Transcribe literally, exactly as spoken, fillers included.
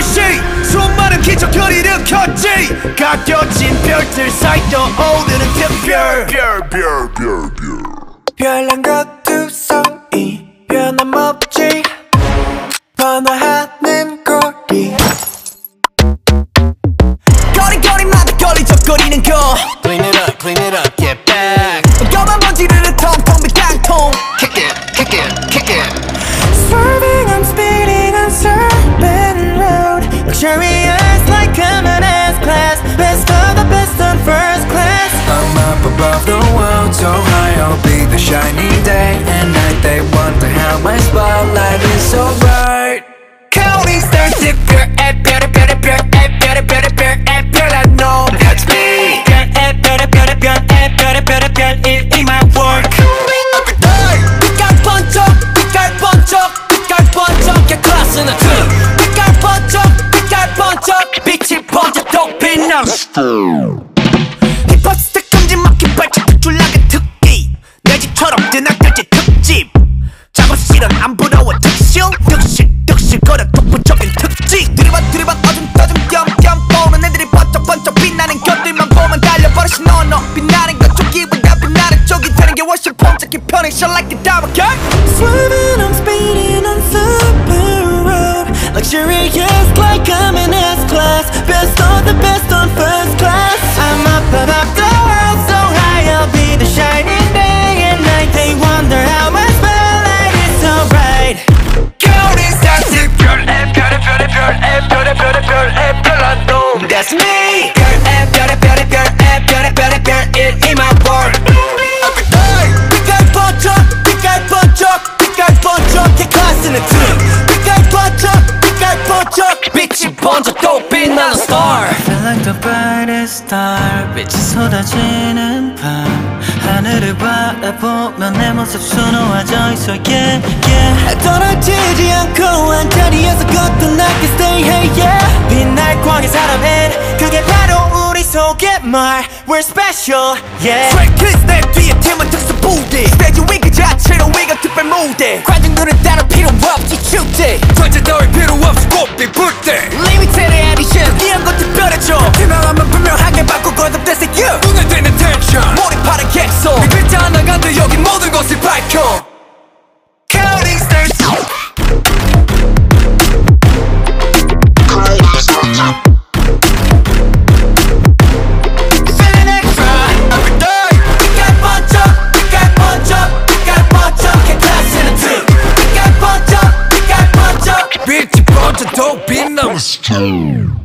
시 수많은 기적을 일으켰지. 가껴진 별들 사이 떠오르는 특별 별별별별 별난 것두성이 변함없지. 변화하는 거리 거리거리마다 걸리적거리는 거 Clean it up, clean it up, get back. 검은 먼지를 텅텅 빈 땅통 Kick it, kick it, kick it. Swerving, I'm speeding on Serpent Road. Luxurious like I'm an S-Class. Best of the best on first class. I'm up above the world, so high I'll be the shiny day and night. They wonder how my spotlight is so bright. Counting stars 특별 별의 별의 별의 별의 별의 별의 별의 놈 That's me. 별의 별의 별의 별의 별의 별의 별의 in my work. 빛깔 번쩍 빛깔 번쩍 빛깔 번쩍 개 클래스는 two. 빛깔 번쩍 빛깔 번쩍 빛이 번쩍 또 빛나. 힙합 스택 금지 막힌 발짝 줄라게 특기 내 집처럼 뜨나들지 특집. 작업실은 안 부러워 특실 득실 득실거려 독보적인 특징. 들이봐 들이봐 어둠 떠줌 겸겸 보는 애들이 번쩍번쩍 빛나는 것들만 보면 달려버리시 너너 빛나는 것 쪽이보다 빛나는 쪽이 되는 게 훨씬 번쩍히 편해. Shine like a diamond girl. Swerving, I'm speeding on Super Road. Luxurious like I'm an S-Class. Best of the best on first class. I'm up above the world, so high I'll be the shining day and night. They wonder how my spotlight is so bright. Counting stars 특별 별의 별의 별의 별의 별의 별의 별한 놈 That's me. 별의 별의 별의 별의 별의 별의 별의 in my world. 빛깔 번쩍 빛깔 번쩍 빛깔 번쩍 개 클래스는 two. 빛깔 번쩍 빛깔 번쩍 빛이 번쩍 또 빛나는 star. Feel like the brightest star. 빛이 쏟아지는 밤 하늘을 바라보면 내 모습 수놓아져 있어 yeah yeah. 떨어지지 않고 한 자리에서 거듭나게 stay hey yeah. 빛날 광의 사람은 그게 바로 우리 속의 말. We're special yeah. 트랙 내 뒤에 팀은 특수 부대. 스테이지 위 그 자체로 위가 특별 무대. 관중들은 따로 필요 없지 축제. 전체 따위 필요 없이 꽃빛 불때. Limited edition 이런 거 특별해져. 팀명하면 분명하게 바꾸고 거듭돼서 you. 눈에 띄는 텐션 몰입하는 객석. 이 글자 하나 간데 여기 모든 것을 밝혀. Counting stars feeling extra every day. 빛깔 번쩍 빛깔 번쩍 빛깔 번쩍 개 클래스는 two. 빛깔 번쩍 빛깔 번쩍 빛이 번쩍 또 빛나.